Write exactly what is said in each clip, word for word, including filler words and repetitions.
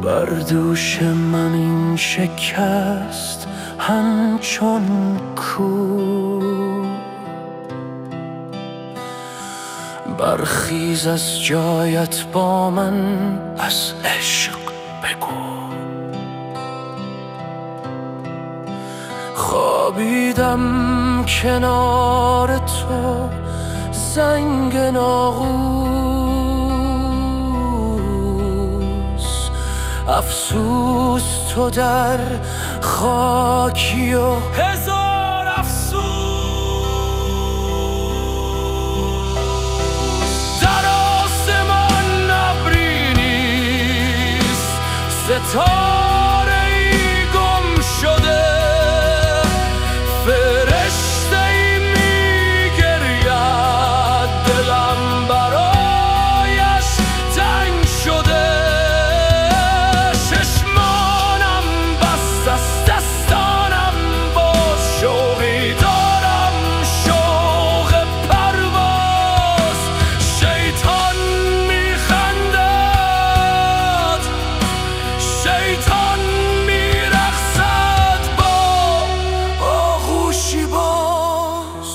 بر دوش من این شکست همچون کوه. برخیز از جایت با من از عشق بگو. خوابیدم کنار تو زنگ ناقوس، افسوس تو در خاکی و هزار افسوس. در آسمان ابری نیست، ستاره ای گم شده، فرشته ای می گرید، دلم برایش تنگ شده. چشمانم بست از دستانم با شوقی دارم شوق پرواز. شیطان می خندد، شیطان می رقصد با آغوشی باز.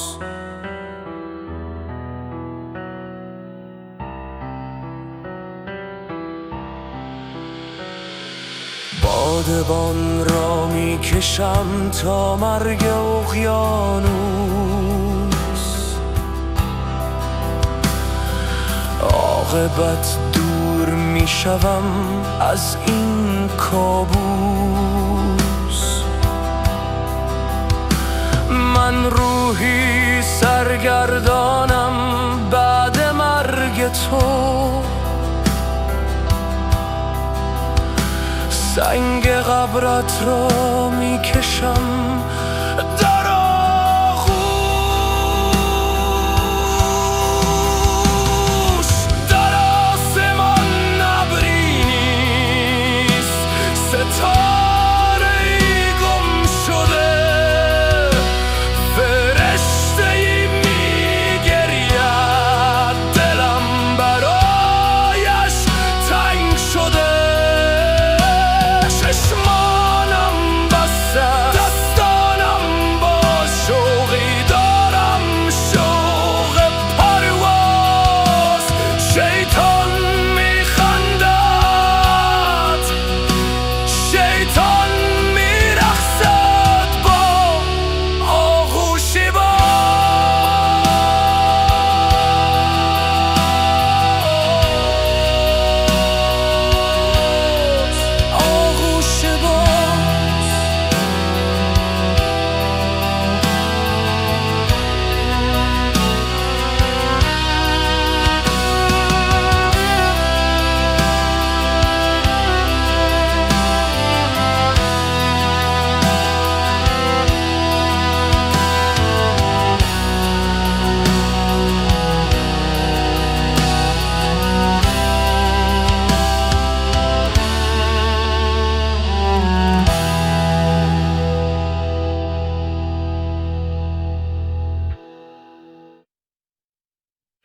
بادبان را می کشم تا مرگ اقیانوس، عاقبت دور می شوم از این کابوس. من روحی سرگردانم بعد مرگ تو، سنگ قبرت را